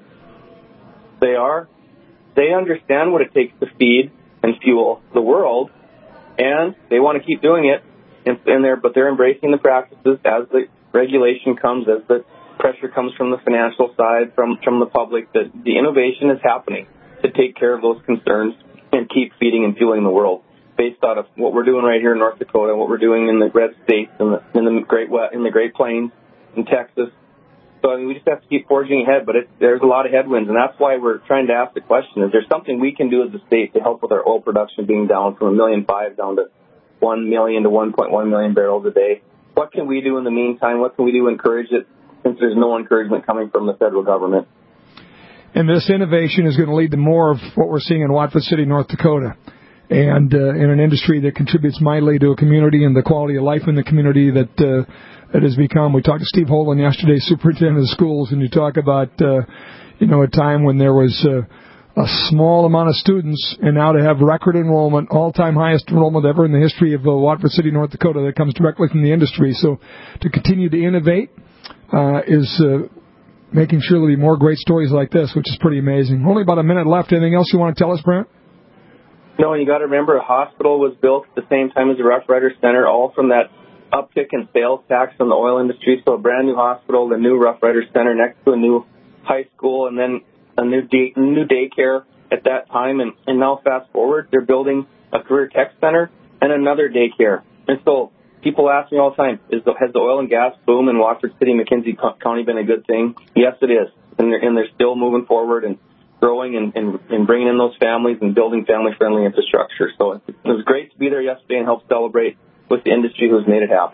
They are. They understand what it takes to feed and fuel the world, and they want to keep doing it, and, and they're, but they're embracing the practices as the regulation comes, as the pressure comes from the financial side, from, from the public, that the innovation is happening to take care of those concerns and keep feeding and fueling the world based out of what we're doing right here in North Dakota, what we're doing in the red states, in the, in the Great in the Great Plains, in Texas. So I mean, we just have to keep forging ahead, but it, there's a lot of headwinds, and that's why we're trying to ask the question, is there something we can do as a state to help with our oil production being down from a million five down to one million to one point one million barrels a day? What can we do in the meantime? What can we do to encourage it, since there's no encouragement coming from the federal government? And this innovation is going to lead to more of what we're seeing in Watford City, North Dakota, and uh, in an industry that contributes mightily to a community and the quality of life in the community that uh, that has become. We talked to Steve Holden yesterday, superintendent of schools, and you talk about, uh, you know, a time when there was uh, a small amount of students, and now to have record enrollment, all-time highest enrollment ever in the history of uh, Watford City, North Dakota, that comes directly from the industry. So to continue to innovate uh, is uh, making sure there'll be more great stories like this, which is pretty amazing. Only about a minute left. Anything else you want to tell us, Brent? No, you got to remember a hospital was built at the same time as the Rough Rider Center, all from that uptick in sales tax from the oil industry. So a brand new hospital, the new Rough Rider Center next to a new high school, and then a new day, new daycare at that time. And, and now fast forward, they're building a career tech center and another daycare. And so people ask me all the time, is the, has the oil and gas boom in Watford City, McKenzie County been a good thing? Yes, it is. And they're, and they're still moving forward and growing and, and, and bringing in those families and building family-friendly infrastructure. So it was great to be there yesterday and help celebrate with the industry who's made it happen.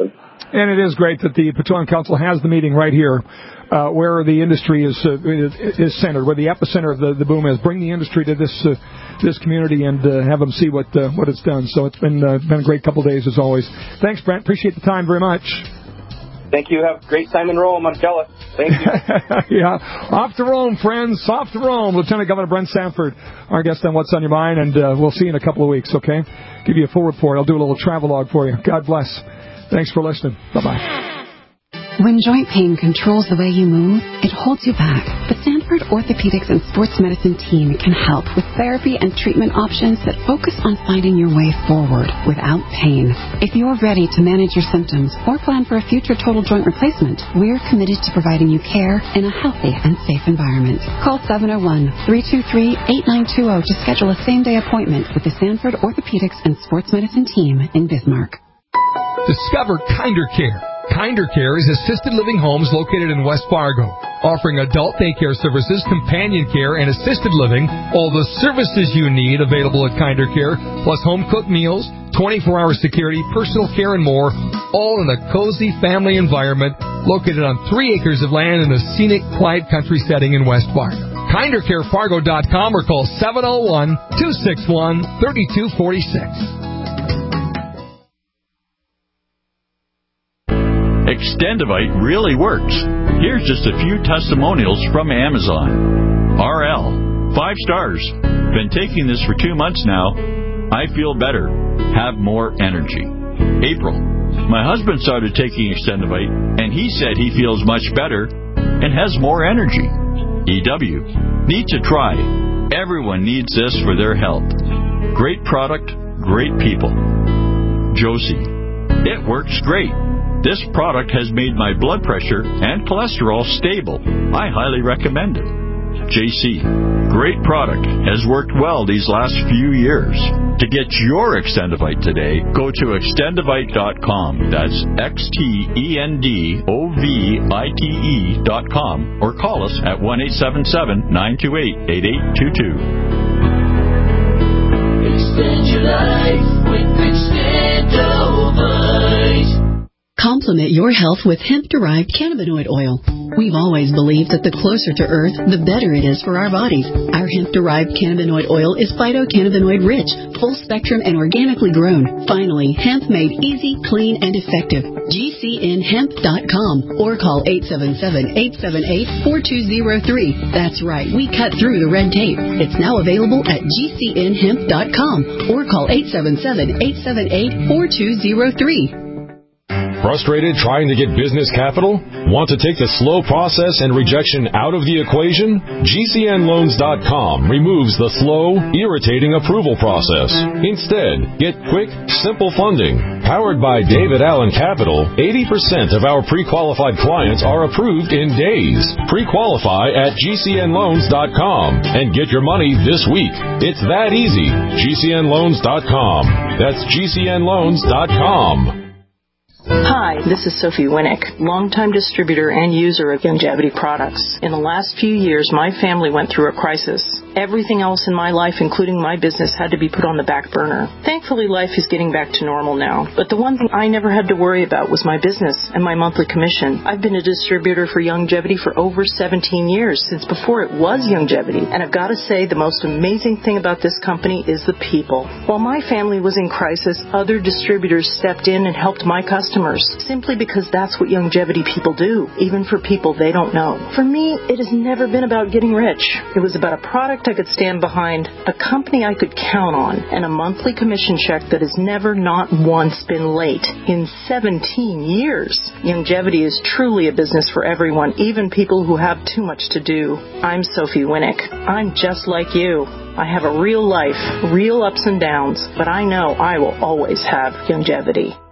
And it is great that the Petroleum Council has the meeting right here uh, where the industry is uh, is centered, where the epicenter of the, the boom is. Bring the industry to this uh, this community and uh, have them see what uh, what it's done. So it's been uh, been a great couple of days as always. Thanks, Brent. Appreciate the time very much. Thank you. Have a great time in Rome. I'm jealous. Thank you. Yeah. Off to Rome, friends. Off to Rome. Lieutenant Governor Brent Sanford, our guest on What's on Your Mind, and uh, we'll see you in a couple of weeks, okay? Give you a full report. I'll do a little travelogue for you. God bless. Thanks for listening. Bye-bye. When joint pain controls the way you move, it holds you back. The Sanford Orthopedics and Sports Medicine team can help with therapy and treatment options that focus on finding your way forward without pain. If you're ready to manage your symptoms or plan for a future total joint replacement, we're committed to providing you care in a healthy and safe environment. Call seven oh one, three two three, eight nine two oh to schedule a same-day appointment with the Sanford Orthopedics and Sports Medicine team in Bismarck. Discover Kinder Care. Kinder Care is assisted living homes located in West Fargo, offering adult daycare services, companion care, and assisted living. All the services you need available at Kinder Care, plus home-cooked meals, twenty-four hour security, personal care, and more, all in a cozy family environment located on three acres of land in a scenic, quiet country setting in West Fargo. kinder care fargo dot com or call seven oh one, two six one, three two four six. Extendivite really works. Here's just a few testimonials from Amazon. R L, five stars. Been taking this for two months now. I feel better. Have more energy. April, my husband started taking Extendivite, and he said he feels much better and has more energy. E W, need to try. Everyone needs this for their health. Great product, great people. Josie, it works great. This product has made my blood pressure and cholesterol stable. I highly recommend it. J C, great product. Has worked well these last few years. To get your Extendivite today, go to extendivite dot com. That's X T E N D O V I T E dot com or call us at one eight seven seven, nine two eight, eight eight two two. Extend your life with Extendivite. Complement your health with hemp-derived cannabinoid oil. We've always believed that the closer to Earth, the better it is for our bodies. Our hemp-derived cannabinoid oil is phytocannabinoid rich, full spectrum, and organically grown. Finally, hemp made easy, clean, and effective. G C N hemp dot com or call eight seven seven, eight seven eight, four two zero three. That's right, we cut through the red tape. It's now available at G C N hemp dot com or call eight seven seven, eight seven eight, four two zero three. Frustrated trying to get business capital? Want to take the slow process and rejection out of the equation? G C N loans dot com removes the slow, irritating approval process. Instead, get quick, simple funding. Powered by David Allen Capital, eighty percent of our pre-qualified clients are approved in days. Pre-qualify at G C N loans dot com and get your money this week. It's that easy. G C N loans dot com. That's G C N loans dot com. Hi, this is Sophie Winnick, longtime distributor and user of Youngevity products. In the last few years, my family went through a crisis. Everything else in my life, including my business, had to be put on the back burner. Thankfully, life is getting back to normal now. But the one thing I never had to worry about was my business and my monthly commission. I've been a distributor for Youngevity for over seventeen years, since before it was Youngevity. And I've got to say, the most amazing thing about this company is the people. While my family was in crisis, other distributors stepped in and helped my customers, simply because that's what Youngevity people do, even for people they don't know. For me, it has never been about getting rich. It was about a product I could stand behind, a company I could count on, and a monthly commission check that has never, not once, been late in seventeen years. Youngevity is truly a business for everyone, even people who have too much to do. I'm Sophie Winnick. I'm just like you. I have a real life, real ups and downs, but I know I will always have Youngevity.